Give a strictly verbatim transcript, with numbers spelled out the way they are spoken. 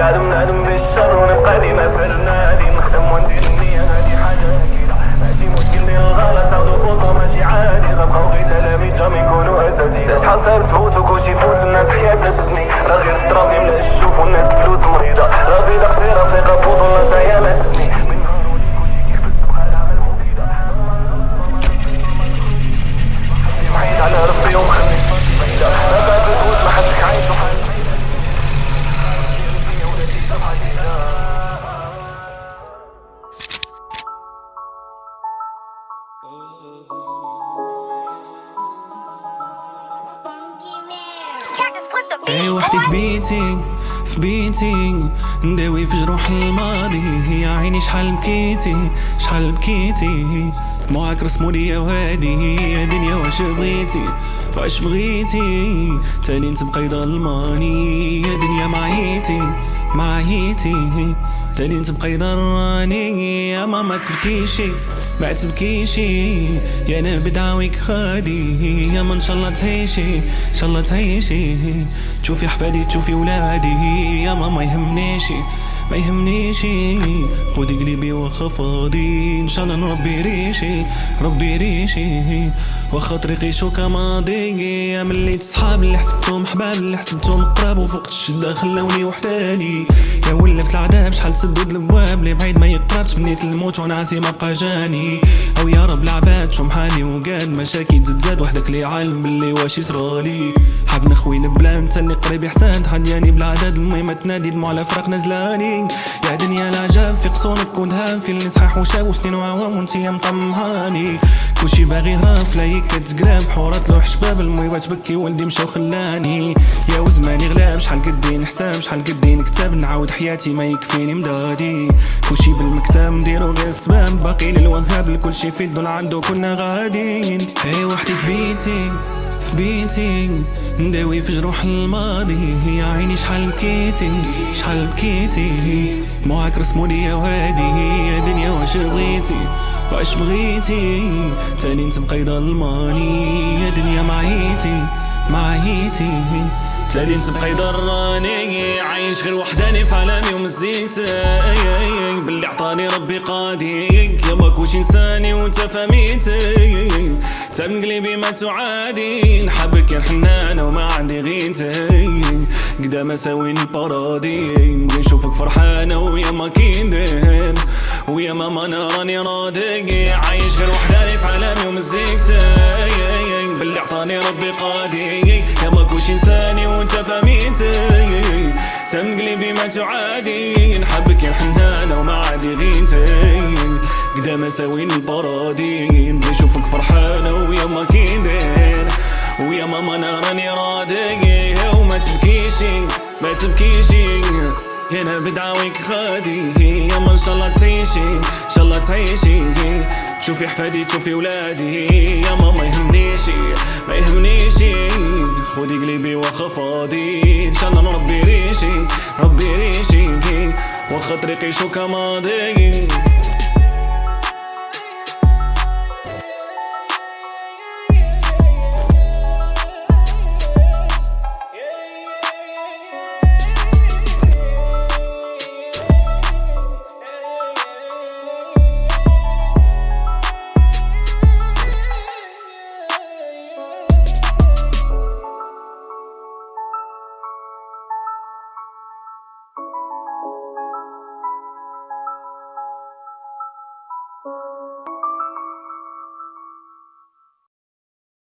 قاعد بنعلم بالشر ونبقى ديما فرنادي نخدم وندير النية هادي حاجة أكيدة ماشي مشكل ديال الغلط أو الخطوة ماشي عادي غنبقاو غير تلاميذ جام يكونوا أساتذة شحال صار تفوت وكلشي يفوت الناس حياتها تبني راه غير التراب يملا الشوف والناس فلوس مريضة راه بيضا قصيرة فيقة فوت والله تاهي ما تبني من نهار ولي كلشي كيفاش تبقى العمل مفيدة محيد على ربي ومخلي بعيدة ما بعد تفوت ما حدك عايش وحال اي وحدي في بيتي في بيتي نداوي في جروح الماضي يا عيني شحال بكيتي شحال بكيتي دموعك رسمو ليا وهادي يا دنيا واش بغيتي واش بغيتي تالي تبقاي ظلماني يا دنيا معيتي معيتي تالي تبقاي ضراني يا ماما تبكيشي ما تبكيشي يا انا بدعويك غادي يا ما ان شاء الله تعيشي ان شاء الله تعيشي تشوفي حفادي تشوفي ولادي يا ماما يهمنيشي ما يهمنيشي خودي قلبي واخا فاضي ان شاء الله نربي ريشي ربي ريشي واخا طريقي شوكا ماضي يا ملي صحاب اللي حسبتهم حباب اللي حسبتهم قراب وفوق الشده خلاوني وحداني يا ولفت العذاب شحال تسدد الابواب اللي بعيد ما يقربش بنيت الموت ونعسي ما بقى جاني او يا رب العباد شو محالي وقاد مشاكل زاد زاد وحدك لي عالم باللي واش يصرالي حاب نخوين بلا انت اللي قريب احسان تحدياني بالعدد المهم تنادي دموع على فراق نزلاني يا دنيا العجاب في قصونك ودهان في اللي صحاح وشاب وسنين وعوام وانتي مطمهاني كلشي باغي هرب فلايك كتقلاب حورات لوح شباب المويبات تبكي ولدي مشاو خلاني يا وزماني غلاب شحال قدي نحساب شحال قدي نكتب نعاود حياتي ما يكفيني مدادي كلشي بالمكتب نديرو غير سباب باقي للوهاب لكلشي في الدول عنده كنا غاديين اي وحدي في بيتي في بيتي نداوي في جروح الماضي يا عيني شحال بكيتي شحال بكيتي دموعك رسمو ليا وهادي يا دنيا واش بغيتي واش بغيتي تاني تبقاي ظلماني يا دنيا معيتي معيتي تالي تبقاي ضراني عايش غير وحداني في عالمي ومزيكتي باللي عطاني ربي قادي يا ماكوش انساني وانت فهميتي تم قلبي ما تعادي نحبك يا حنانة وما عندي غيرتي قدام اساويني البارادي نبغي نشوفك فرحانة ويا ما كيندين ويا ماما انا راني راضي عايش غير وحداني في عالمي ومزيكتي باللي عطاني ربي قادي يا ماكوش انساني وانت فهميتي تم قلبي ما تعادي نحبك يا حنانة وما عندي غيرتي قدام اساويني البارادي نبغي نشوفك فرحانة ويا ما كيندين ويا ماما انا راني راضي وما تبكيشي ما تبكيشي هنا بدعويك غادي يا ما ان شاء الله تعيشي ان شاء الله تعيشي تشوفي حفادي تشوفي ولادي يا ماما يهمنيشي ما يهمنيشي خودي قلبي واخا فاضي ان شاء الله نربي ريشي ربي ريشي واخا طريقي شوكا ماضي